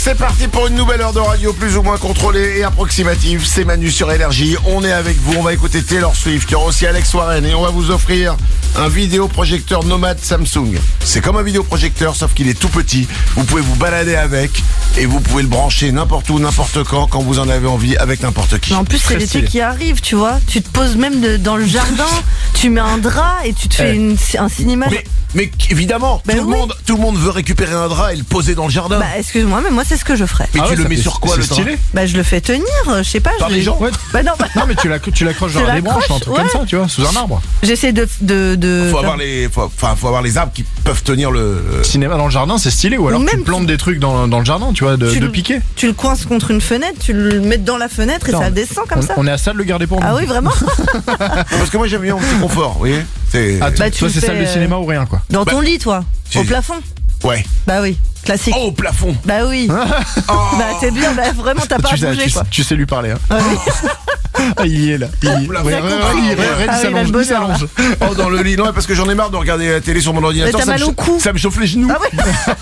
C'est parti pour une nouvelle heure de radio plus ou moins contrôlée et approximative. C'est Manu sur Énergie. On est avec vous. On va écouter Taylor Swift. Il y aura aussi Alex Warren et on va vous offrir un vidéoprojecteur Nomad Samsung. C'est comme un vidéoprojecteur sauf qu'il est tout petit. Vous pouvez vous balader avec et vous pouvez le brancher n'importe où, n'importe quand vous en avez envie avec n'importe qui. Mais en plus, c'est l'été qui arrive, tu vois. Tu te poses même dans le jardin, tu mets un drap et tu te fais un cinéma. Mais évidemment, tout le monde veut récupérer un drap et le poser dans le jardin. Bah excuse-moi, mais moi c'est ce que je ferais. Mais tu le mets sur quoi, le drap? Bah je le fais tenir, je sais pas. Par les gens? Bah non, Non mais tu l'accroches dans des branches, un truc comme ça, tu vois, sous un arbre. J'essaie de. Faut avoir les arbres qui peuvent tenir le Cinéma dans le jardin, c'est stylé. Ou alors Ou tu même plantes des trucs dans le jardin, tu vois, de piquer. Tu le coinces contre une fenêtre, tu le mets dans la fenêtre et ça descend comme ça. On est à ça de le garder pour nous. Ah oui, vraiment? Parce que moi j'aime bien mon petit confort, vous voyez. Ah, Bah, toi c'est salle de cinéma ou rien quoi. Dans ton lit, toi. Au plafond. Ouais. Bah oui, classique. Oh, au plafond. Bah oui. Bah t'es bien, bah vraiment t'as pas à bouger quoi. Tu sais lui parler hein. Ouais. Ah, il est là. Il s'allonge. Oh, dans le lit. Non, parce que j'en ai marre de regarder la télé sur mon ordinateur. T'as mal au cou. Ça me chauffe les genoux. Ah oui.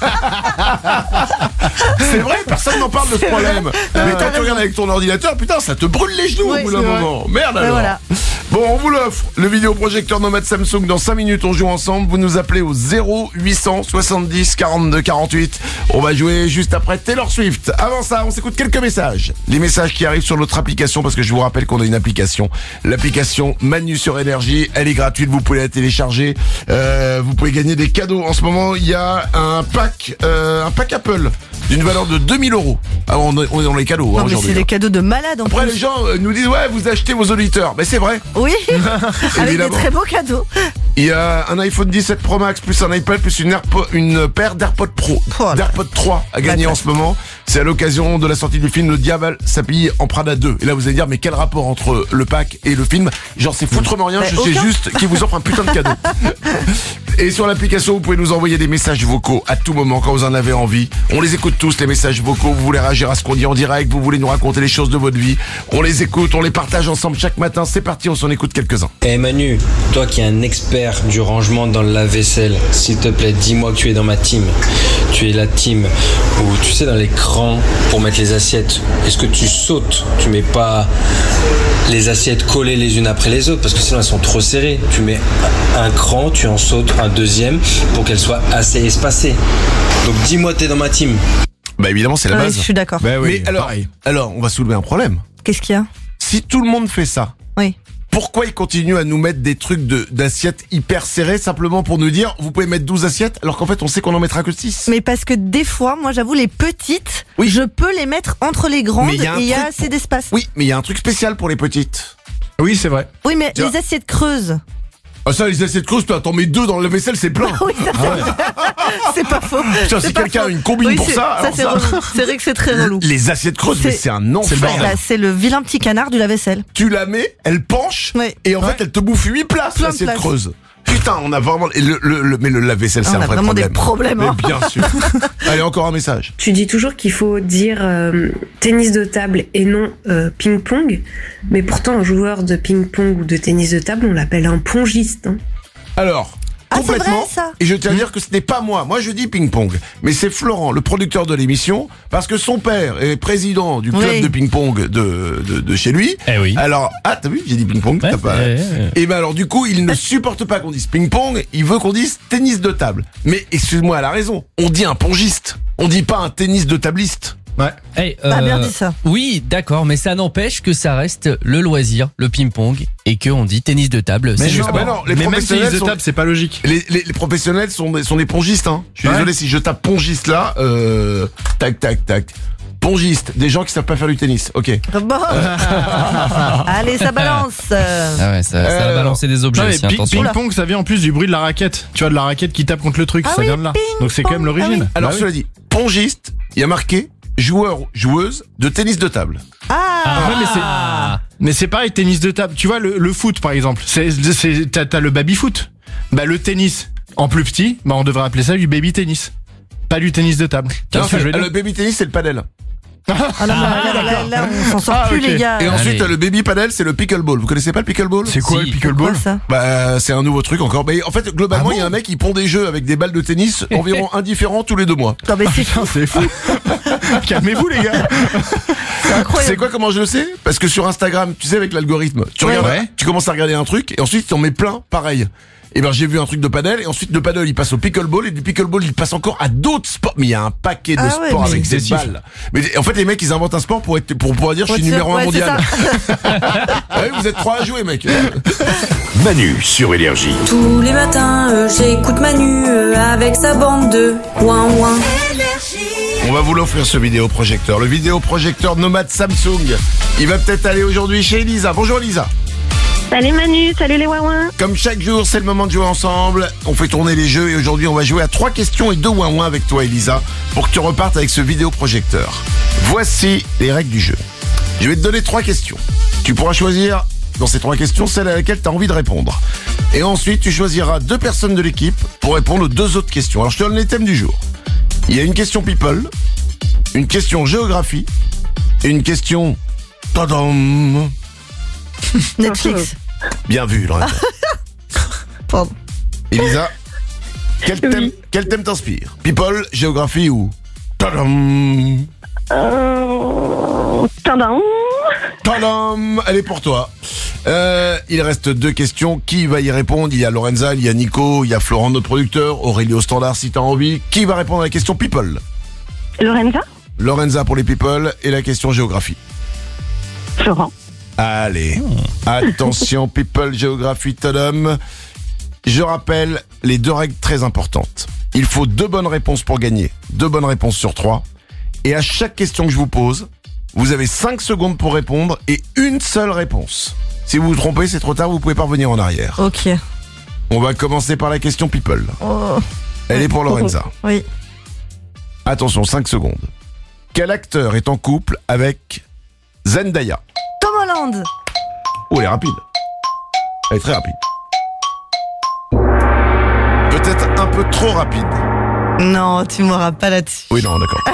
C'est vrai, personne n'en parle de ce problème. Mais quand tu regardes avec ton ordinateur, putain, ça te brûle les genoux au bout d'un moment. Merde alors. Voilà. Bon, on vous l'offre. Le vidéoprojecteur Nomad Samsung. Dans 5 minutes, on joue ensemble. Vous nous appelez au 0800 70 42 48. On va jouer juste après Taylor Swift. Avant ça, on s'écoute quelques messages. Les messages qui arrivent sur notre application, parce que je vous rappelle qu'on a une application. L'application Manu sur Énergie. Elle est gratuite. Vous pouvez la télécharger. Vous pouvez gagner des cadeaux. En ce moment, il y a un pack Apple d'une valeur de 2000 €. Ah, on est dans les cadeaux. Non, mais aujourd'hui. c'est des cadeaux de malade en Après, plus. les gens nous disent ouais, vous achetez vos auditeurs. Mais c'est vrai. Oui, avec des Évidemment. très beaux cadeaux. Il y a un iPhone 17 Pro Max plus un iPad plus une paire d'AirPods Pro, Oh là. d'AirPods 3 à gagner en ce moment. C'est à l'occasion de la sortie du film Le Diable s'habille en Prada 2. Et là vous allez dire mais quel rapport entre le pack et le film? Genre c'est foutrement rien, je sais aucun. juste qu'il vous offre un putain de cadeau. Et sur l'application vous pouvez nous envoyer des messages vocaux à tout moment quand vous en avez envie. On les écoute tous les messages vocaux, vous voulez réagir à ce qu'on dit en direct, vous voulez nous raconter les choses de votre vie. On les écoute, on les partage ensemble chaque matin. C'est parti, on s'en écoute quelques-uns. Eh Manu, toi qui es un expert du rangement dans le lave-vaisselle, s'il te plaît, dis-moi que tu es dans ma team. Tu es la team où, tu sais, dans les crans pour mettre les assiettes, est-ce que tu sautes? Tu mets pas les assiettes collées les unes après les autres parce que sinon elles sont trop serrées. Tu mets un cran, tu en sautes un deuxième pour qu'elles soient assez espacées. Donc dis-moi t'es dans ma team. Bah évidemment c'est la Oui, base. je suis d'accord. Bah oui, Mais alors on va soulever un problème. Qu'est-ce qu'il y a? Si tout le monde fait ça, Oui. pourquoi ils continuent à nous mettre des trucs d'assiettes hyper serrées simplement pour nous dire vous pouvez mettre 12 assiettes alors qu'en fait on sait qu'on en mettra que 6? Mais parce que des fois, moi j'avoue, les petites, Oui. je peux les mettre entre les grandes Mais et il y a un il y a truc assez d'espace. Oui, mais il y a un truc spécial pour les petites. Oui, c'est vrai. Oui, mais Tu les vois. assiettes creuses. Ah ça, les assiettes creuses, toi, t'en mets 2 dans le vaisselle, c'est plein. Oui, ça, c'est pas faux. Putain, C'est si pas quelqu'un faux. a une combine Oui, pour ça, alors c'est ça. relou. C'est vrai que c'est très relou. Les assiettes creuses, mais c'est un enfer. Bah, c'est le vilain petit canard du lave-vaisselle. Tu la mets, elle penche, Oui. et en fait elle te bouffe 8 places, Plein de l'assiette places. creuse. Putain, on a vraiment... Mais le lave-vaisselle, c'est On un a vrai vraiment problème. des problèmes. Mais Hein. bien sûr. Allez, encore un message. Tu dis toujours qu'il faut dire tennis de table et non ping-pong, mais pourtant un joueur de ping-pong ou de tennis de table, on l'appelle un pongiste. Hein. Alors... Ah, c'est complètement. vrai, ça. Et je tiens à dire que ce n'est pas moi. Moi, je dis ping-pong. Mais c'est Florent, le producteur de l'émission, parce que son père est président du club Oui. de ping-pong de chez lui. Eh oui. Alors, t'as vu, j'ai dit ping-pong. t'as pas... Et ben alors, du coup, il ne supporte pas qu'on dise ping-pong. Il veut qu'on dise tennis de table. Mais excuse-moi, elle a raison. On dit un pongiste. On dit pas un tennis de tabliste. Ouais. Hey, Pas bien dit ça. Oui, d'accord, mais ça n'empêche que ça reste le loisir, le ping-pong, et qu'on dit tennis de table. Mais c'est non. le bah sport. non, les Mais même professionnels tennis de sont... table, c'est pas logique. Les professionnels sont des pongistes, hein. Je suis Ouais. désolé si je tape pongiste là, tac, tac, tac. Pongiste, des gens qui savent pas faire du tennis. Ok. Bon. Allez, ça balance. Ah ouais, ça va balancer des objets Non, mais aussi, attention. ping-pong, ça vient en plus du bruit de la raquette. Tu vois, de la raquette qui tape contre le truc, Ah ça oui, vient de là. ping-pong. Donc c'est quand même l'origine. Ah Alors Bah oui. cela dit, pongiste, il y a marqué joueur, joueuse de tennis de table. Ouais, mais c'est pareil, tennis de table. Tu vois, le foot, par exemple, t'as le baby-foot. Bah, le tennis, en plus petit, bah, on devrait appeler ça du baby-tennis. Pas du tennis de table. Tu vois Non, ce que je veux dire le baby tennis, c'est le padel. Ah non, là, on s'en sort plus, ok. les gars. Et ensuite, Allez. le baby paddle, c'est le pickleball. Vous connaissez pas le pickleball? C'est quoi Si. le Quoi, pickleball? ça? Bah, c'est un nouveau truc encore. Mais en fait, globalement, il y a un mec qui pond des jeux avec des balles de tennis environ indifférents tous les 2 mois. Non, mais c'est Putain, c'est fou. Calmez-vous, les gars. C'est incroyable. quoi comment je le sais? Parce que sur Instagram, tu sais, avec l'algorithme, tu Ouais. regardes, Ouais. tu commences à regarder un truc et ensuite tu en mets plein, pareil. Et ben j'ai vu un truc de paddle et ensuite le paddle il passe au pickleball et du pickleball il passe encore à d'autres sports. Mais il y a un paquet de Ah ouais, sports mais avec c'est des excessif. balles. Mais en fait les mecs ils inventent un sport pour pouvoir dire je suis numéro 1 Ouais, c'est mondial. ça. Ah oui, vous êtes 3 à jouer mec. Manu sur Énergie. Tous les matins, j'écoute Manu avec sa bande de ouin-ouin. On va vous l'offrir ce vidéoprojecteur, le vidéoprojecteur Nomad Samsung. Il va peut-être aller aujourd'hui chez Elisa. Bonjour Elisa. Salut Manu, salut les ouin-ouin. Comme chaque jour, c'est le moment de jouer ensemble. On fait tourner les jeux et aujourd'hui, on va jouer à 3 questions et 2 ouin-ouin avec toi, Elisa, pour que tu repartes avec ce vidéoprojecteur. Voici les règles du jeu. Je vais te donner 3 questions. Tu pourras choisir dans ces 3 questions celle à laquelle tu as envie de répondre. Et ensuite, tu choisiras 2 personnes de l'équipe pour répondre aux 2 autres questions. Alors, je te donne les thèmes du jour. Il y a une question people, une question géographie et une question... Tadam. Netflix. Bien vu, Loretta. Pardon. Elisa, Oui. quel thème t'inspire? People, géographie ou... Tadam. Tadam. Tadam. Elle est pour toi. Il reste 2 questions. Qui va y répondre? Il y a Lorenza, il y a Nico, il y a Florent, notre producteur, Aurélie au standard si t'as envie. Qui va répondre à la question people? Lorenza. Lorenza pour les people et la question géographie. Florent. Allez, attention people, géographie, tadam. Je rappelle les 2 règles très importantes. Il faut 2 bonnes réponses pour gagner. 2 bonnes réponses sur 3. Et à chaque question que je vous pose, vous avez 5 secondes pour répondre et une seule réponse. Si vous vous trompez, c'est trop tard, vous pouvez pas revenir en arrière. Ok. On va commencer par la question people. Oh, Elle est pour Lorenza. oui. Attention, 5 secondes. Quel acteur est en couple avec Zendaya? Tom Holland. Oh, elle est rapide. Elle est très rapide. Peut-être un peu trop rapide. Non, tu m'auras pas là-dessus. Oui, non, d'accord.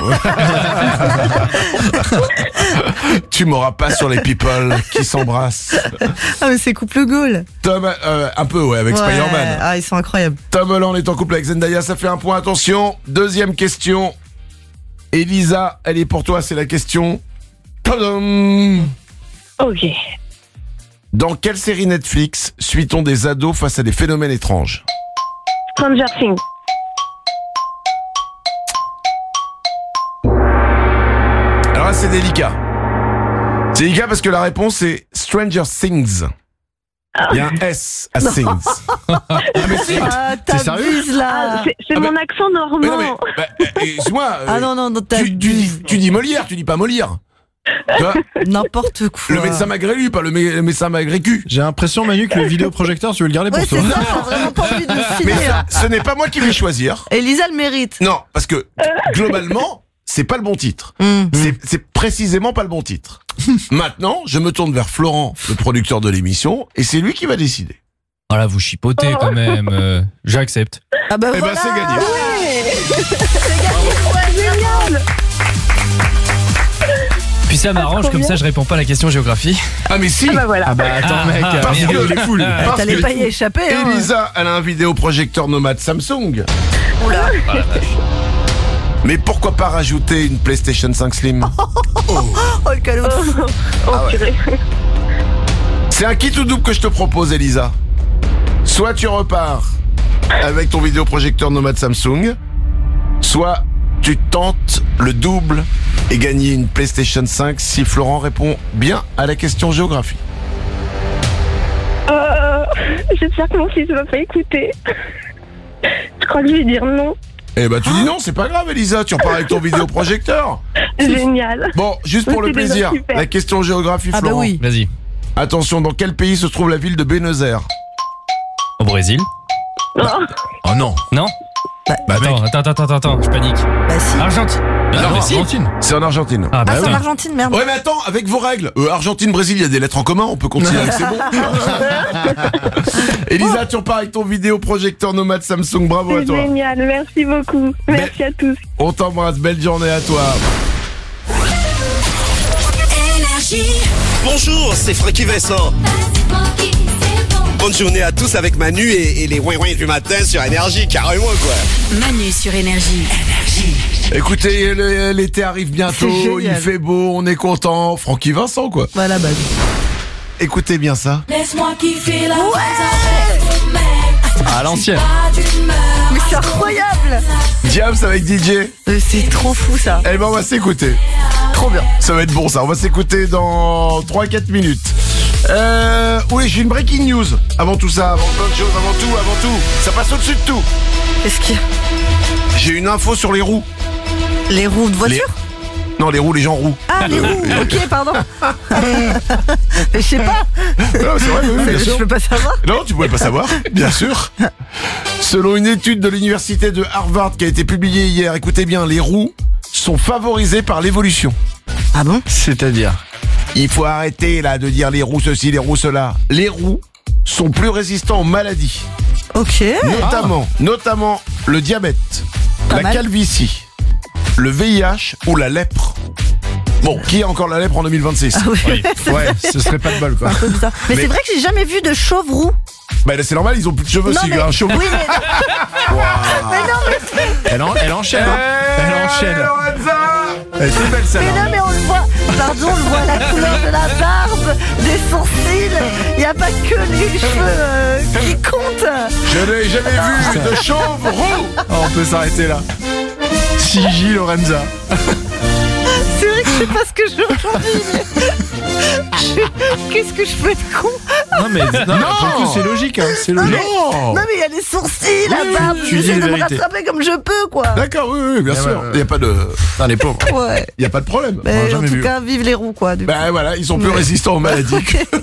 Tu m'auras pas sur les people qui s'embrassent. Ah, mais c'est couple goal. Tom, un peu, ouais, avec Ouais. Spider-Man. Ah, ils sont incroyables. Tom Holland est en couple avec Zendaya, ça fait un point. Attention, 2e question. Elisa, elle est pour toi, c'est la question. Tadam. Ok. Dans quelle série Netflix suit-on des ados face à des phénomènes étranges? Stranger Things. Alors là, c'est délicat. C'est délicat parce que la réponse est Stranger Things. Il y a un S à Things. Ah, T'es sérieux t'abuses là. C'est Ah, mon mais- accent normand. Mais non, mais, excuse-moi. Ah non, non, non, tu dis Molière, tu dis pas Molière. Tu vois, N'importe quoi. le médecin malgré lui, pas le médecin malgré cul. J'ai l'impression, Manu, que le vidéoprojecteur, tu veux le garder pour Ouais, toi. c'est ça, t'as vraiment pas envie de le Mais filer. hein. ce n'est pas moi qui vais choisir. Elisa le mérite. Non, parce que globalement, c'est pas le bon titre. C'est précisément pas le bon titre. Maintenant, je me tourne vers Florent, le producteur de l'émission, et c'est lui qui va décider. Voilà, vous chipotez quand même. J'accepte. Ah bah Eh ben, voilà. c'est gagné. Puis ça m'arrange, trop comme bien. ça je réponds pas à la question géographie. Ah mais si. Ah bah voilà. Ah bah attends, mec, parce merde, que- il est fou, lui. parce T'allais que pas y échapper. Hein. Elisa, elle a un vidéoprojecteur Nomad Samsung. Oula. Mais pourquoi pas rajouter une PlayStation 5 Slim? Oh le calot. Oh purée. C'est un kit ou double que je te propose, Elisa. Soit tu repars avec ton vidéoprojecteur Nomad Samsung, soit tu tentes le double et gagner une PlayStation 5 si Florent répond bien à la question géographie. J'espère que mon fils va pas écouter. Je crois que je vais dire non. Eh ben tu dis non, c'est pas grave, Elisa, tu repars avec ton vidéoprojecteur. Génial. Bon, juste pour le C'est déjà plaisir, super. la question géographie, Ah bah Florent. oui. Vas-y. Attention, dans quel pays se trouve la ville de Buenos Aires? Au Brésil. Oh, Oh non, Non. bah Attends, je panique. Bah si. Argentine. Non, mais si. Argentine. c'est en Argentine. Ah bah Ah, c'est en putain. Argentine, merde. Ouais mais attends, avec vos règles, Argentine, Brésil, il y a des lettres en commun, on peut continuer avec c'est bon. Elisa, tu repars avec ton vidéoprojecteur Nomad Samsung, bravo à c'est toi. génial. Merci beaucoup. Merci à tous. On t'embrasse, belle journée à toi. Bonjour, c'est Francky Vincent. Bonne journée à tous avec Manu et les ouin-ouin du matin sur Énergie, carrément quoi. Manu sur Énergie. Écoutez, l'été arrive bientôt, il fait beau, on est content. Francky Vincent, quoi. Voilà, bah. Écoutez bien ça. Laisse-moi kiffer la À l'ancienne. Mais c'est incroyable. Diams avec DJ. C'est trop fou ça. Eh ben on va s'écouter. Trop bien. Ça va être bon ça, on va s'écouter dans 3-4 minutes. Oui, j'ai une breaking news. Avant tout ça, avant plein de choses, avant tout. Ça passe au-dessus de tout. Qu'est-ce qu'il y a? J'ai une info sur les roues. Les roues de voiture? Non, les roues, les gens roux. Ah, les roues, ok, pardon. Mais je sais pas. Non, c'est vrai, oui, bien Je sûr. peux pas savoir. Non, tu pouvais pas savoir, bien sûr. Selon une étude de l'université de Harvard qui a été publiée hier, écoutez bien, les roues sont favorisées par l'évolution. Ah bon? C'est-à-dire? Il faut arrêter là de dire les roues ceci, les roues cela. Les roues sont plus résistants aux maladies. Ok. Notamment le diabète, la calvitie, le VIH ou la lèpre. Bon, qui a encore la lèpre en 2026? Ah oui. Ouais, ce serait pas de bol quoi. Un peu bizarre. Mais c'est vrai que j'ai jamais vu de chauve roux. Bah là, c'est normal, ils ont plus de cheveux Non, s'il y mais- a un chauve. Oui, mais... Mais non, mais... Elle enchaîne. Hein. Elle enchaîne. Elle était belle Mais celle-là. non, mais on le voit, pardon, on le voit la couleur de la barbe, des sourcils. Il n'y a pas que les cheveux qui comptent. Je n'ai jamais vu de chauve roux. Oh, on peut s'arrêter là. Sigi Lorenza. C'est vrai que je sais pas ce que je veux aujourd'hui, mais... Qu'est-ce que je peux être con? Non mais pour le coup c'est logique hein, c'est logique. Non, Non, mais il y a les sourcils, la barbe. tu dis J'essaie la de me vérité. rattraper comme je peux, quoi. D'accord, oui, bien Ouais, sûr. ouais, ouais. Il n'y a pas de... Putain, les pauvres. Ouais. Il n'y a pas de problème. Mais en jamais tout vu. cas, vive les roues, quoi. Du coup. Ben voilà, ils sont plus Ouais. résistants aux maladies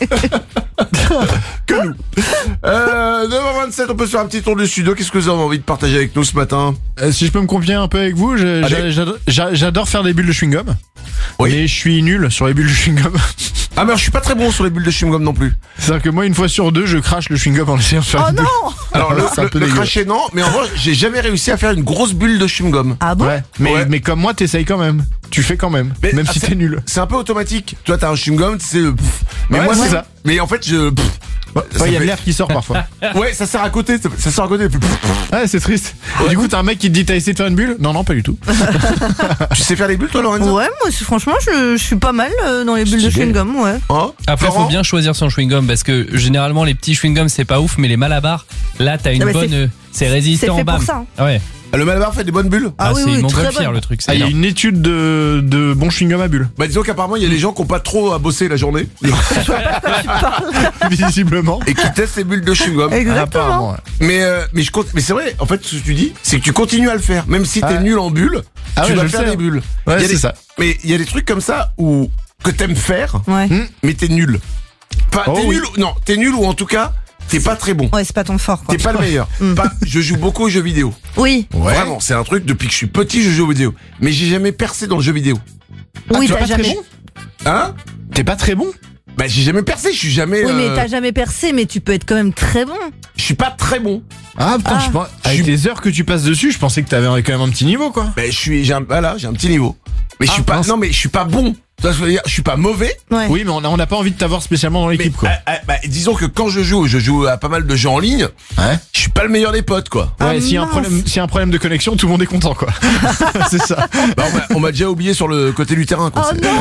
que nous. 9h27, on peut se faire un petit tour du studio. Qu'est-ce que vous avez envie de partager avec nous ce matin? Si je peux me confier un peu avec vous, Allez. j'adore faire des bulles de chewing-gum. Oui. Mais je suis nul sur les bulles de chewing-gum. Ah mais je suis pas très bon sur les bulles de chewing-gum non plus. C'est-à-dire que moi, une fois sur deux, je crache le chewing-gum en essayant de faire Oh une bulle. non! Alors C'est un peu le dégueu. cracher non, mais en vrai j'ai jamais réussi à faire une grosse bulle de chewing-gum. Ah bon? Ouais. Mais comme moi, t'essayes quand même. Tu fais quand même. Mais, même ah, si c'est- t'es nul. C'est un peu automatique. Toi t'as un chewing-gum, c'est le pff. Mais Ouais, moi c'est c'est ça. Mais en fait je pff. Il y a de fait- l'air qui sort parfois. Ouais, ça sert à côté, ça sort à côté. Ouais, c'est triste. Et du coup, t'as un mec qui te dit t'as essayé de faire une bulle? Non, pas du tout. Tu sais faire les bulles toi Lorenzo? Ouais, moi, franchement, je suis pas mal dans les bulles de Stylé. chewing-gum, ouais. Hein Après, Florent faut bien choisir son chewing-gum parce que généralement, les petits chewing-gums, c'est pas ouf, mais les Malabar, là, t'as une Ah, mais bonne. C'est C'est résistant, fait bam. pour ça. hein. Ah ouais. Le Malabar fait des bonnes bulles? Ah oui, c'est oui, ils très montgolfière, bonne. le truc. C'est Il y a énorme. une étude de bon chewing-gum à bulles. Bah disons qu'apparemment il y a des gens qui ont pas trop à bosser la journée Visiblement. et qui testent les bulles de chewing-gum. Exactement. Apparemment, ouais. Mais c'est vrai, en fait ce que tu dis, c'est que tu continues à le faire. Même si t'es Ah. nul en bulles, Ah tu ouais, vas je le faire sais. des bulles. Ouais, Il y a c'est des- ça. Mais il y a des trucs comme ça où que t'aimes faire, Ouais. mais t'es nul. Pas, Oh t'es oui. nul. Non, t'es nul ou en tout cas t'es pas très bon. Ouais, c'est pas ton fort, quoi. T'es pas le meilleur. Je joue beaucoup aux jeux vidéo. Oui. Vraiment, c'est un truc depuis que je suis petit, je joue aux vidéo. Mais j'ai jamais percé dans le jeu vidéo. Oui, tu vas t'as pas très jamais. bon Hein? T'es pas très bon? Bah j'ai jamais percé, je suis jamais. Oui, mais t'as jamais percé, mais tu peux être quand même très bon. Je suis pas très bon. Ah putain, Ah. avec les heures que tu passes dessus, je pensais que t'avais quand même un petit niveau quoi. Bah j'ai un petit niveau. Mais je suis pas. mince. Non mais je suis pas bon. Ça veut dire, je suis pas mauvais. Ouais. Oui, mais on n'a pas envie de t'avoir spécialement dans Mais l'équipe quoi. disons que quand je joue à pas mal de jeux en ligne. Ouais. Je suis pas le meilleur des potes quoi. Ouais, Ah, s'il y a un mince. problème de connexion, tout le monde est content quoi. C'est ça. Bah, on m'a déjà oublié sur le côté du terrain quoi. Oh C'est-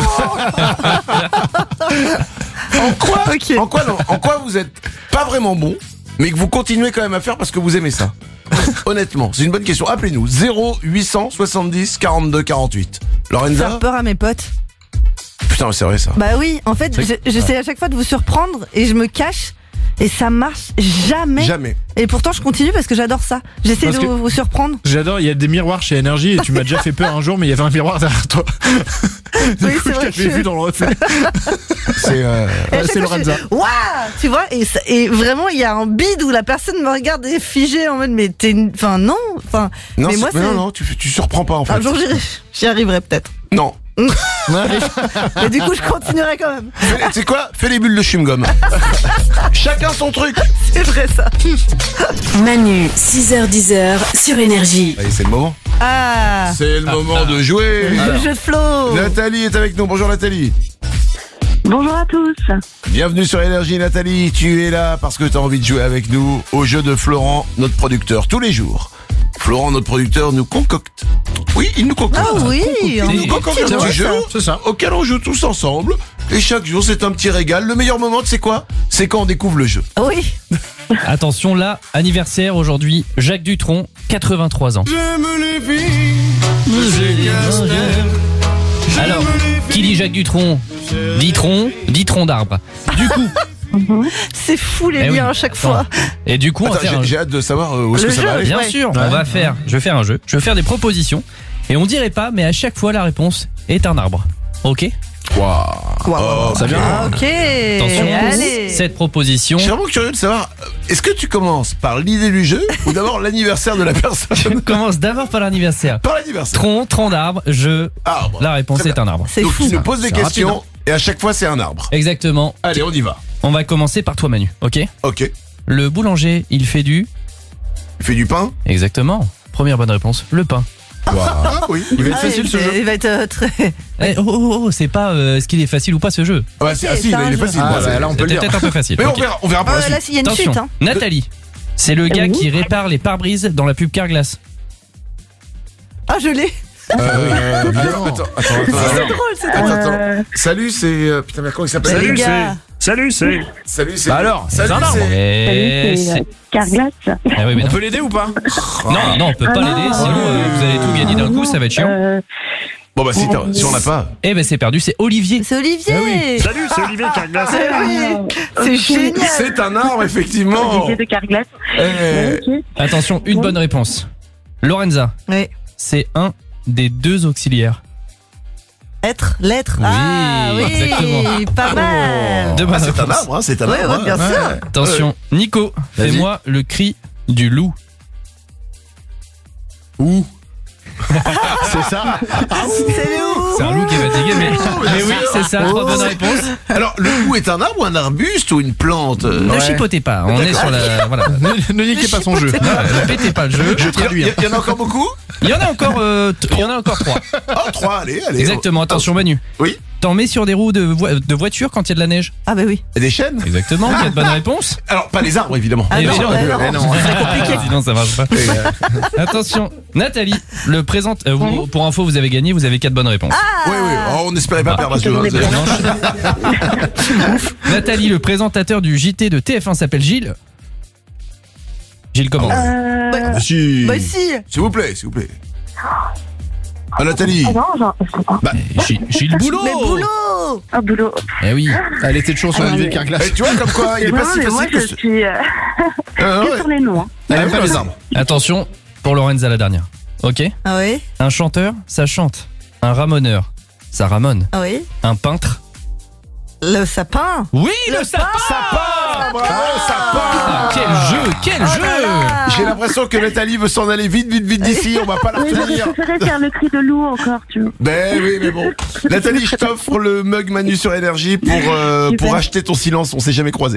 non. En quoi Ok. En quoi vous êtes pas vraiment bon, mais que vous continuez quand même à faire parce que vous aimez ça? Honnêtement, c'est une bonne question. Appelez-nous 0870 42 48. Lorenza? Faire peur à mes potes. Putain, c'est vrai ça. Bah oui, en fait, j'essaie à chaque fois de vous surprendre et je me cache et ça marche jamais. Jamais. Et pourtant, je continue parce que j'adore ça. J'essaie Parce de que- vous surprendre. J'adore, il y a des miroirs chez Énergie et tu m'as déjà fait peur un jour, mais il y avait un miroir derrière toi. Du Oui, coup, c'est je vrai t'avais que- vu dans le reflet. C'est Et à chaque c'est fois, je Lorenza. fais, Waouh, tu vois, et vraiment, il y a un bide où la personne me regarde et figée en mode, mais enfin non, enfin. non, mais moi, mais non, tu surprends pas en fait. Un jour, j'y arriverai peut-être. Non. Mais du coup, je continuerai quand même. Tu sais quoi? Fais les bulles de chewing-gum. Chacun son truc. C'est vrai ça. Manu, 6h-10h sur Énergie. Allez, c'est le moment. Ah, C'est le moment de jouer. le jeu de flow. Nathalie est avec nous. Bonjour Nathalie. Bonjour à tous. Bienvenue sur Énergie, Nathalie. Tu es là parce que tu as envie de jouer avec nous au jeu de Florent, notre producteur, tous les jours. Florent, notre producteur, nous concocte. Oui, il nous concocte. Ah oui, Il nous concocte un petit jeu C'est ça. auquel on joue tous ensemble. Et chaque jour, c'est un petit régal. Le meilleur moment, c'est quoi? C'est quand on découvre le jeu. Oui. Attention là, anniversaire aujourd'hui, Jacques Dutronc, 83 ans. Alors, qui dit Jacques Dutronc dit tronc d'arbre. Du coup, C'est fou les Eh oui. liens à chaque fois. et du coup, on va Attends, faire un j'ai hâte de savoir où est-ce Le que ça va jeu, aller. Bien Ouais. sûr, Ouais. je vais faire un jeu. Je vais faire des propositions et on dirait pas, mais à chaque fois la réponse est un arbre. Ok? Waouh. Ça vient. Ah, ok. Attention, Allez. cette proposition. Je suis vraiment curieux de savoir, est-ce que tu commences par l'idée du jeu ou d'abord l'anniversaire de la Je personne? commence d'abord par l'anniversaire. Par l'anniversaire. Tronc d'arbre, Arbre. La réponse Très est un arbre. C'est Donc fou. tu nous poses des C'est questions et à chaque fois c'est un arbre. Exactement. Allez, on y va. On va commencer par toi Manu, ok? Ok. Le boulanger, il fait du... Il fait du pain. Exactement. Première bonne réponse, le pain. Ah oui. Il va être Ah, facile ce jeu. Il va être très. C'est pas est-ce qu'il est facile ou pas ce jeu. Ouais, c'est, Ok, ah si, c'est un il est jeu. facile. Ah, moi, bah, c'est- là, on peut le C'était dire. peut-être un peu facile. Mais ok. on verra pour la Ah, là, suite. il y a une Attention, suite. Hein. Nathalie, c'est le gars qui répare les pare-brises dans la pub Carglass. Ah, je l'ai. Attends. C'est drôle, c'est drôle. Attends. Salut, c'est putain, mais comment il s'appelle? Les gars. Salut, c'est. Salut, c'est. Bah alors, Salut, c'est un arbre. Eh, Salut, c'est c'est- Carglass. Ah oui, mais On non. peut l'aider ou pas? Non, on peut pas l'aider, sinon vous allez tout gagner d'un coup, ça va être chiant. Bon bah si on n'a pas. Eh ben c'est perdu, c'est Olivier. C'est Olivier. Salut, c'est Olivier Carglass. Ah oui. C'est génial. C'est un arbre effectivement. Olivier de Carglass. Eh, Ok. Attention, une bonne réponse. Lorenza, Oui. c'est un des deux auxiliaires. L'être. Oui, Ah oui, exactement. pas mal. Deux bonnes c'est un réponses. arbre, hein, c'est un Ouais, arbre. ouais, bien hein. sûr. Attention, Nico, Vas-y. fais-moi le cri du loup. Où? C'est ça? C'est le C'est un loup qui est fatigué, mais oui, c'est ça, trois bonnes réponses. Alors le loup est un arbre ou un arbuste ou une plante? Ne chipotez pas, on est sur la... Voilà. Ne niquez pas son jeu. Ne pétez pas le jeu. Je traduis. Il y en a encore beaucoup? Il y en a encore 3. Oh 3, allez. Exactement, attention Manu. Oui. T'en mets sur des roues de voiture quand il y a de la neige. Ah, bah oui. Et des chaînes? Exactement, 4 bonnes réponses. Alors pas les arbres évidemment. Ah Eh non, ben non, bah non. c'est compliqué. Sinon ça marche pas. Attention, Nathalie, le présente. Pour info, vous avez gagné, vous avez 4 bonnes réponses. Oui. Oh, on n'espérait pas perdre à ce jeu. on est bien. Nathalie, le présentateur du JT de TF1 s'appelle Gilles. Gilles comment Bah, si. Bah si. S'il vous plaît. Ah Nathalie. Ah non, je sais pas. Gilles Boulot. Mais boulot. Ah, boulot. Eh oui. Elle était toujours sur Olivier Carglass. Eh, tu vois comme quoi il est Non, pas si mais moi, facile je que ce. suis Ah, que ouais. sur les noms. Hein. Elle aime pas les arbres. Attention, pour Lorenza la dernière. Ok. Ah oui. Un chanteur, ça chante. Un ramoneur, ça ramone. Ah oui. Un peintre. Le sapin. Oui, le sapin. Bravo, Ah, sapin. quel jeu. Ah. J'ai l'impression que Nathalie veut s'en aller vite d'ici, on va pas la Oui, j'aurais retenir. préféré faire le cri de loup encore, tu vois. Ben oui, mais bon. Nathalie, je t'offre le mug Manu sur Énergie pour acheter ton silence, on s'est jamais croisés.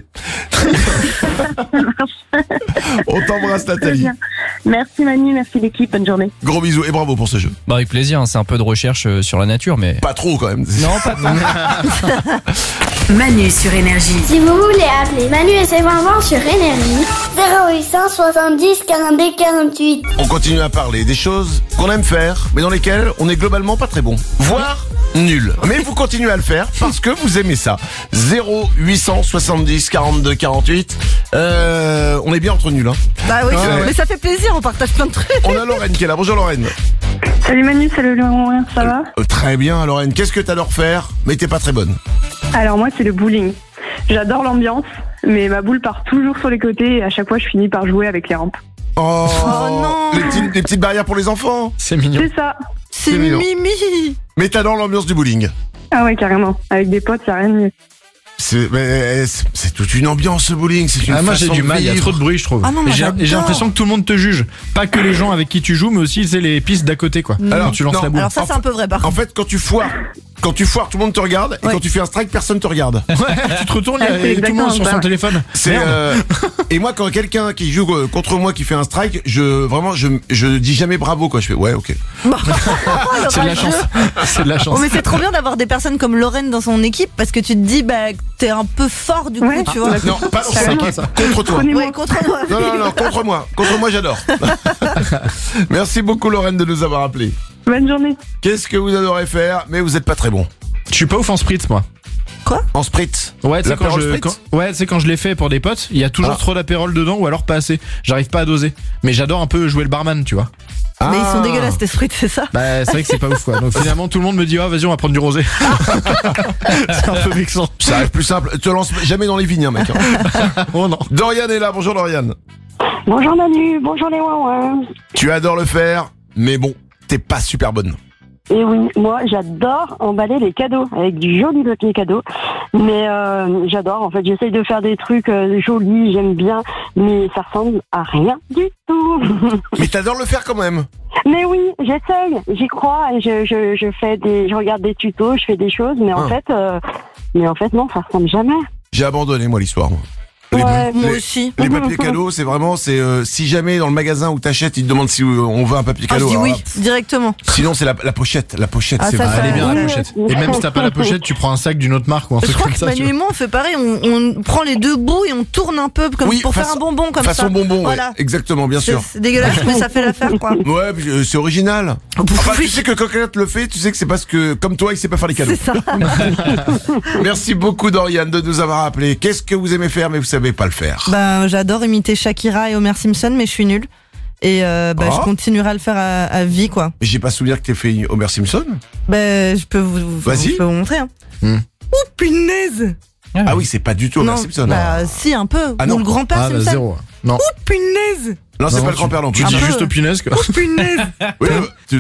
On t'embrasse Très Nathalie. bien. Merci Manu, merci l'équipe, bonne journée. Gros bisous et bravo pour ce jeu. Bah avec plaisir, hein, c'est un peu de recherche sur la nature, mais... Pas trop quand même. Non, pas trop. Manu sur Énergie. Si vous voulez appeler Manu et ses mamans sur Énergie, 0800 70 42 48. On continue à parler des choses qu'on aime faire, mais dans lesquelles on est globalement pas très bon. Voire nul. Mais vous continuez à le faire parce que vous aimez ça. 0800 70 42 48. On est bien entre nuls, hein. Bah oui, Ouais. mais ça fait plaisir, on partage plein de trucs. On a Lorraine qui est là. Bonjour Lorraine. Salut Manu, salut Laurent, ça va? Très bien Lorraine. Qu'est-ce que t'adores faire, mais t'es pas très bonne? Alors moi c'est le bowling. J'adore l'ambiance, mais ma boule part toujours sur les côtés et à chaque fois je finis par jouer avec les rampes. Oh, non. les petites barrières pour les enfants. C'est mignon. C'est ça. C'est mignon. Mimi. Mais t'adores l'ambiance du bowling. Ah ouais carrément. Avec des potes, y a rien de mieux. C'est toute une ambiance ce bowling. C'est une Ah, moi j'ai façon du de mal, il y a vivre. trop de bruit je trouve. Ah non, moi, et j'ai j'adore. l'impression que tout le monde te juge. Pas que les gens avec qui tu joues, mais aussi c'est les pistes d'à côté quoi. Alors, Quand tu lances non, la boule. Alors ça, c'est un peu vrai, par En contre. fait, quand tu foires quand tu foires, tout le monde te regarde, et quand tu fais un strike, personne te regarde. Ouais, tu te retournes, il y a tout le monde sur son téléphone. Et moi, quand quelqu'un qui joue contre moi qui fait un strike, je dis jamais bravo, quoi. Je fais ouais, ok. C'est de la chance. C'est de la chance. Oh, mais c'est trop bien d'avoir des personnes comme Lorraine dans son équipe parce que tu te dis que t'es un peu fort du coup, tu vois. Non, pas dans son équipe, contre toi. Ouais, contre moi. Non, contre moi. Contre moi, j'adore. Merci beaucoup, Lorraine, de nous avoir appelés. Bonne journée. Qu'est-ce que vous adorez faire, mais vous êtes pas très bon? Je suis pas ouf en spritz, moi. Quoi? En spritz? Ouais, tu sais quand L'apérole je l'ai fait pour des potes, il y a toujours trop d'apérole dedans ou alors pas assez. J'arrive pas à doser. Mais j'adore un peu jouer le barman, tu vois. Mais ils sont dégueulasses tes frites, c'est ça? Bah c'est vrai que c'est pas ouf quoi. Donc finalement tout le monde me dit vas-y on va prendre du rosé. C'est un peu vexant. Ça arrive plus simple. Te lance jamais dans les vignes, mec. Oh non. Dorian est là. Bonjour Dorian. Bonjour Manu, bonjour les ouin. Tu adores le faire, mais bon, t'es pas super bonne. Et oui, moi j'adore emballer les cadeaux avec du joli papier cadeau. Mais j'adore, en fait, j'essaye de faire des trucs jolis, j'aime bien, mais ça ressemble à rien du tout. Mais t'adores le faire quand même. Mais oui, j'essaye, j'y crois, et je regarde des tutos, je fais des choses, mais en fait non, ça ressemble jamais. J'ai abandonné moi l'histoire. Moi aussi. Les papiers cadeaux, c'est vraiment, si jamais dans le magasin où t'achètes, ils te demandent si on veut un papier cadeau. Je dis oui, directement. Sinon c'est la pochette. La pochette, c'est elle est bien ouais. la pochette. Et même si t'as pas la pochette, tu prends un sac d'une autre marque ou un truc comme ça. Je crois que Manu et moi on fait pareil, on prend les deux bouts et on tourne un peu comme pour faire un bonbon comme ça. Façon bonbon, voilà. Ouais, exactement, bien sûr. C'est dégueulasse mais ça fait l'affaire quoi. Ouais, c'est original. Enfin, tu sais que quand quelqu'un te le fait, tu sais que c'est parce que comme toi, il sait pas faire les cadeaux. C'est ça. Merci beaucoup Dorian de nous avoir appelé. Qu'est-ce que vous aimez faire mais vous savez pas le faire? J'adore imiter Shakira et Homer Simpson, mais je suis nulle. Et je continuerai à le faire à vie, quoi. Mais j'ai pas souvenir que t'aies fait Homer Simpson. Je peux vous montrer. Hein. Oh punaise! Ah oui, c'est pas du tout Homer Simpson. Si, un peu. Ah non. Ou le grand-père Simpson. Zéro. Non. Oh punaise! Non, c'est pas le grand-père non plus. Tu dis juste au punaise quoi. Oh punaise! Oui,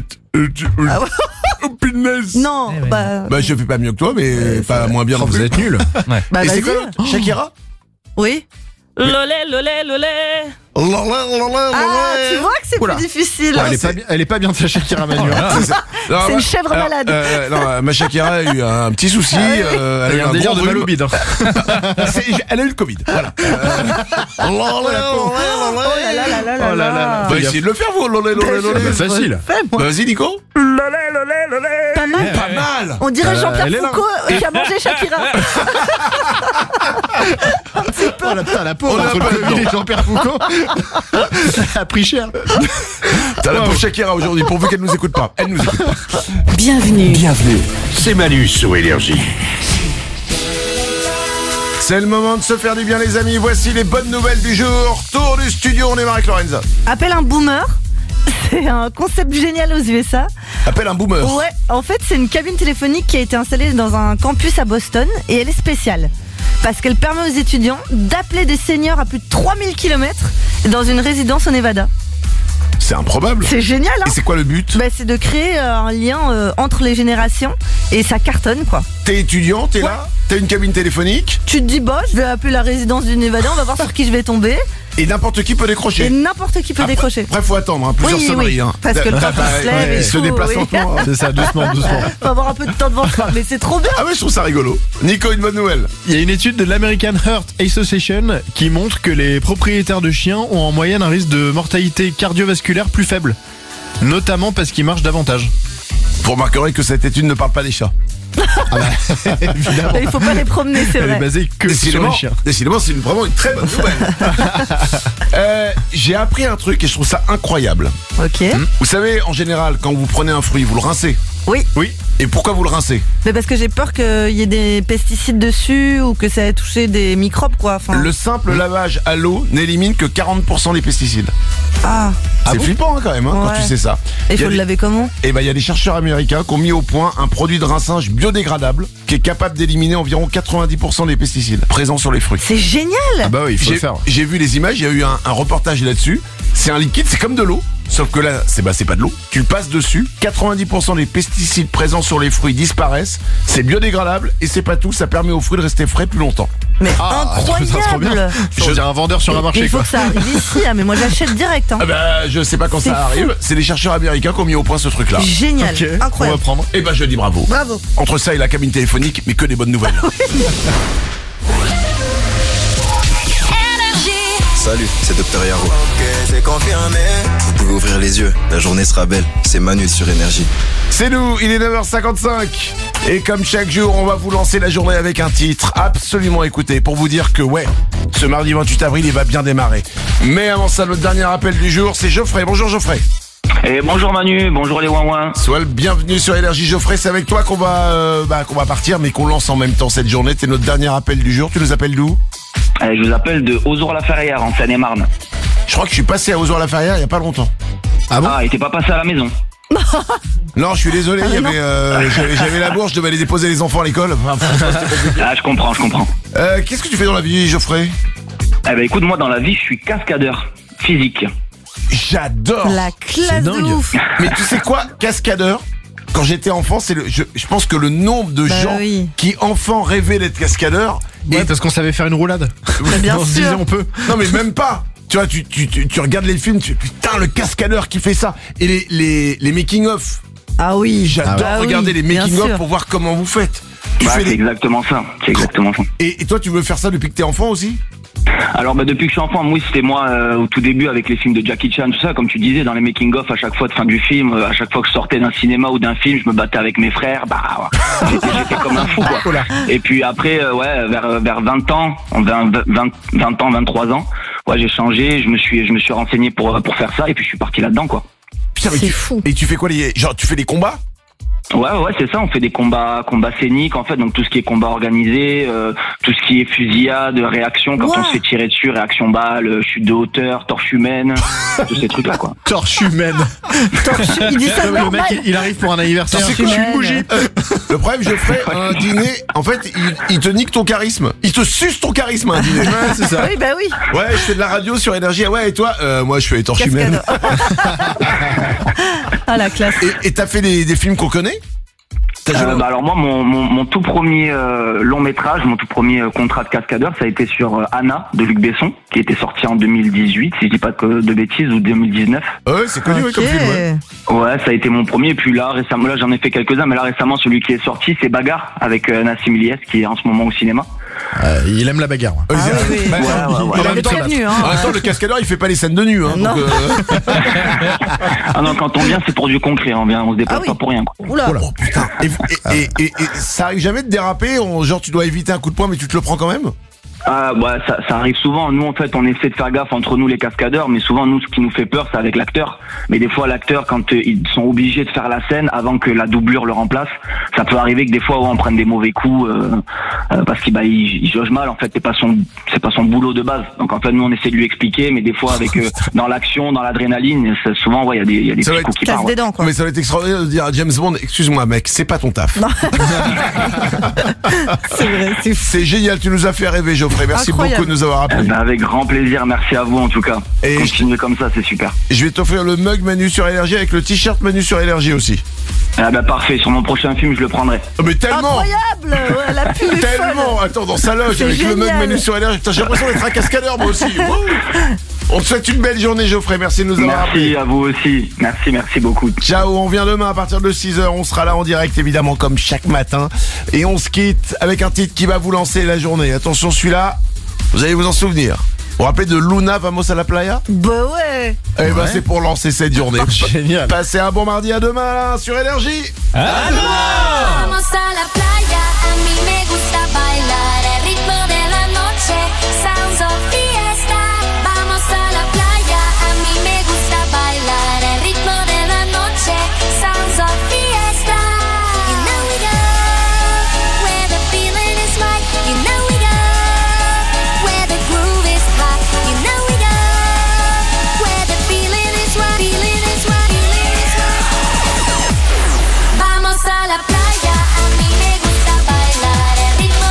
oh punaise! Non, je fais pas mieux que toi, mais pas moins bien non plus. Vous êtes nuls. Et c'est quoi l'autre? Shakira? Oui. Lolé. Ah, tu vois que c'est plus difficile. Elle est pas bien ta Shakira Manu. C'est une chèvre malade. Non, ma Shakira a eu un petit souci. Elle a eu un délire gros de mal au bide. Elle a eu le Covid. Voilà. Oh là là. On va essayer de le faire, vous. Lolé. Facile. Vas-y, Nico. Pas mal. On dirait Jean-Pierre Foucault qui a mangé Shakira. Putain, la pauvre entre le Covid et Jean-Pierre Foucault. Ça a pris cher. T'as la pauvre Shakira aujourd'hui, pourvu qu'elle nous écoute pas. Elle nous écoute pas. Bienvenue. C'est Manu sur Énergie. C'est le moment de se faire du bien, les amis. Voici les bonnes nouvelles du jour. Tour du studio, on est avec Lorenza. Appelle un boomer. C'est un concept génial aux USA. Appelle un boomer. Ouais, en fait, c'est une cabine téléphonique qui a été installée dans un campus à Boston et elle est spéciale. Parce qu'elle permet aux étudiants d'appeler des seniors à plus de 3000 km dans une résidence au Nevada. C'est improbable. C'est génial, hein. Et c'est quoi le but? C'est de créer un lien entre les générations et ça cartonne, quoi. T'es étudiant, t'es là, t'as une cabine téléphonique. Tu te dis, je vais appeler la résidence du Nevada, on va voir sur qui je vais tomber. Et n'importe qui peut décrocher. Décrocher. Après, faut attendre, plusieurs sonneries. Hein. Parce que le temps se lève et il se déplace lentement. C'est ça, doucement. Faut avoir un peu de temps devant soi, mais c'est trop bien. Ah ouais, je trouve ça rigolo. Nico, une bonne nouvelle. Il y a une étude de l'American Heart Association qui montre que les propriétaires de chiens ont en moyenne un risque de mortalité cardiovasculaire plus faible. Notamment parce qu'ils marchent davantage. Vous remarquerez que cette étude ne parle pas des chats. Évidemment. Il faut pas les promener, c'est vrai. Elle est basée que sur les chiens. Décidément, c'est vraiment une très bonne nouvelle. J'ai appris un truc et je trouve ça incroyable. Ok. Vous savez, en général, quand vous prenez un fruit, vous le rincez. Oui. Et pourquoi vous le rincez? Parce que j'ai peur qu'il y ait des pesticides dessus ou que ça ait touché des microbes, quoi. Le simple lavage à l'eau n'élimine que 40% des pesticides. C'est flippant quand même, quand tu sais ça. Et il faut le laver comment? Il y a des chercheurs américains qui ont mis au point un produit de rinçage biodégradable qui est capable d'éliminer environ 90% des pesticides présents sur les fruits. C'est génial. Ah bah oui, il faut le faire. J'ai vu les images, il y a eu un reportage là-dessus. C'est un liquide, c'est comme de l'eau. sauf que là, c'est pas de l'eau. Tu le passes dessus, 90% des pesticides présents sur les fruits disparaissent, c'est biodégradable et c'est pas tout, ça permet aux fruits de rester frais plus longtemps. Mais incroyable. Ça serait bien. Je dirais un vendeur sur un marché. Il faut quoi. que ça arrive ici, mais moi j'achète direct. Hein. Ah bah, je sais pas quand C'est ça arrive, c'est les chercheurs américains qui ont mis au point ce truc-là. Génial, Ok, on incroyable. va prendre. Et bah je dis bravo. Bravo. Entre ça et la cabine téléphonique, mais que des bonnes nouvelles. Salut, c'est Dr Yaro. Ok, c'est confirmé. Vous pouvez ouvrir les yeux, la journée sera belle. C'est Manu sur Énergie. C'est nous, il est 9h55. Et comme chaque jour, on va vous lancer la journée avec un titre absolument écouté pour vous dire que ouais, ce mardi 28 avril, il va bien démarrer. Mais avant ça, notre dernier appel du jour, c'est Geoffrey. Bonjour Geoffrey. Et bonjour Manu, bonjour les ouin-ouin. Sois le bienvenu sur Énergie. Geoffrey, c'est avec toi qu'on va partir, mais qu'on lance en même temps cette journée. C'est notre dernier appel du jour. Tu nous appelles d'où ? Je vous appelle de Ozur-la-Ferrière en Seine-et-Marne. Je crois que je suis passé à Ozur-la-Ferrière il y a pas longtemps. Ah bon ? Ah, et t'es pas passé à la maison ? Non, je suis désolé, il y avait, j'avais la bourse, je devais aller déposer les enfants à l'école. Enfin, ah, je comprends. Qu'est-ce que tu fais dans la vie, Geoffrey ? Eh ben écoute, moi dans la vie, je suis cascadeur physique. J'adore. La classe de ouf. Mais tu sais quoi, cascadeur, quand j'étais enfant, je pense que le nombre de gens qui enfants rêvaient d'être cascadeurs. Ouais, parce qu'on savait faire une roulade. Bien on se disait on peut. Non mais même pas. Tu vois, tu regardes les films, tu putain le cascadeur qui fait ça. Et les making-of. Ah oui. J'adore regarder les making-of pour voir comment vous faites. C'est exactement ça. Et toi, tu veux faire ça depuis que t'es enfant aussi ? Alors depuis que je suis enfant, oui, c'était moi au tout début avec les films de Jackie Chan, tout ça, comme tu disais, dans les making-of à chaque fois de fin du film, à chaque fois que je sortais d'un cinéma ou d'un film, je me battais avec mes frères, j'étais comme un fou quoi. Et puis après, vers 20 ans, 23 ans, ouais, j'ai changé, je me suis renseigné pour faire ça et puis je suis parti là-dedans quoi. Putain, mais c'est fou. Et tu fais quoi genre tu fais des combats ? Ouais, c'est ça, on fait des combats scéniques en fait, donc tout ce qui est combat organisé, tout ce qui est fusillade, réaction, quand on se fait tirer dessus, réaction balle, chute de hauteur, torche humaine, tous ces trucs là quoi. Torche humaine. Il dit ça le normal. mec, il arrive pour un anniversaire. C'est que je suis une bougie. Le problème, je ferai un dîner, en fait, il te nique ton charisme. Il te suce ton charisme un dîner. Ouais, c'est ça. Oui, bah oui. Ouais, je fais de la radio sur Énergie. Ouais, et toi moi, je fais les torches humaines. Ah, la classe. Et t'as fait des films qu'on connaît ? Alors moi, mon tout premier long métrage, mon tout premier contrat de cascadeur, ça a été sur Anna de Luc Besson, qui était sorti en 2018, si je dis pas de bêtises, ou 2019. Ouais, c'est connu comme film. Ouais, ça a été mon premier. Et puis là, récemment, j'en ai fait quelques-uns, mais là récemment, celui qui est sorti, c'est Bagarre avec Nassim Liès, qui est en ce moment au cinéma. Il aime la bagarre. Ah, oui. En même temps, le cascadeur, il fait pas les scènes de nu. Hein, non. Donc, Ah non, quand on vient, c'est pour du concret. On se déplace pas pour rien. Oula. Oh putain. Et ça arrive jamais de déraper, genre tu dois éviter un coup de poing, mais tu te le prends quand même ? Ah ouais, ça arrive souvent. Nous en fait on essaie de faire gaffe entre nous les cascadeurs, mais souvent nous ce qui nous fait peur c'est avec l'acteur. Mais des fois l'acteur quand ils sont obligés de faire la scène avant que la doublure le remplace, ça peut arriver que des fois on prenne des mauvais coups parce qu'il il jauge mal en fait, c'est pas son boulot de base. Donc en fait nous on essaie de lui expliquer, mais des fois avec dans l'action, dans l'adrénaline, souvent il y a des petits coups qui partent. Des dents, quoi. Mais ça va être extraordinaire de dire à James Bond, excuse-moi mec, c'est pas ton taf. Non. C'est vrai, c'est génial, tu nous as fait rêver Geoffrey. Merci beaucoup de nous avoir appelés. Avec grand plaisir, merci à vous en tout cas. Et continuez comme ça, c'est super. Je vais t'offrir le mug Manu sur Énergie avec le t-shirt Manu sur Énergie aussi. Ah bah parfait, sur mon prochain film je le prendrai. Oh mais tellement. Incroyable, ouais, la pub est tellement. Attends, dans sa loge avec le mug Manu sur Énergie. Putain, j'ai l'impression d'être un cascadeur moi aussi. On te souhaite une belle journée Geoffrey, merci de nous avoir appelés. Merci à vous aussi, merci beaucoup. Ciao, on vient demain à partir de 6h, on sera là en direct évidemment comme chaque matin. Et on se quitte avec un titre qui va vous lancer la journée. Attention, celui-là, vous allez vous en souvenir. Vous vous rappelez de Luna Vamos a la Playa ? Bah ouais. Eh ben c'est pour lancer cette journée. Génial. Passez un bon mardi, à demain là, sur Énergie. À demain. Vamos a la playa, a mí me gusta bailar el ritmo de la noche, sounds of fiesta. Vamos a la playa, a mí me gusta bailar el ritmo de la noche, sounds of fiesta. You know we go where the feeling is right. You know we go where the groove is hot. You know we go where the feeling is right. Feeling is right. Feeling is right. Vamos a la playa, a mí me gusta bailar el ritmo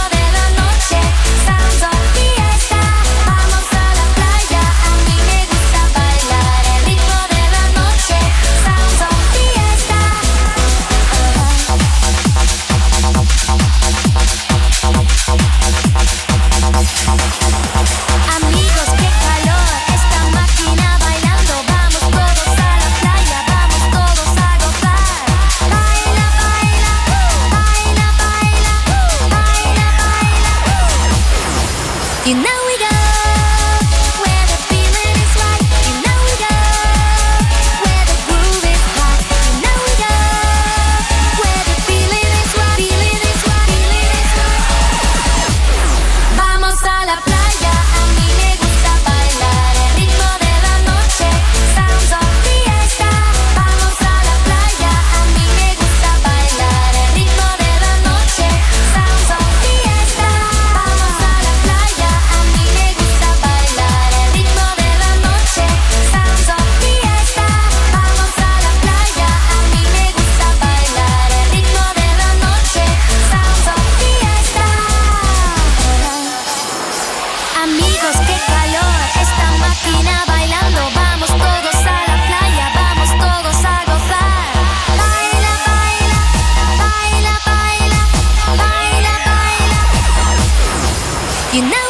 You know we go where the feeling is right. You know we go where the groove is hot. You know we go where the feeling is right. Feeling is right. Feeling is right. Vamos a la playa, a mí me gusta bailar el ritmo de la noche. Sounds of fiesta. Vamos a la playa, a mí me gusta bailar el ritmo de la noche. Sounds of fiesta. Vamos a la playa, a mí me gusta bailar el ritmo de la noche. Sounds of fiesta. Vamos a la playa, a mí me gusta bailar el ritmo de la noche. Sounds of fiesta. Amigos, qué calor, esta máquina bailando. Vamos todos a la playa, vamos todos a gozar. Baila, baila, baila, baila, baila, baila. You know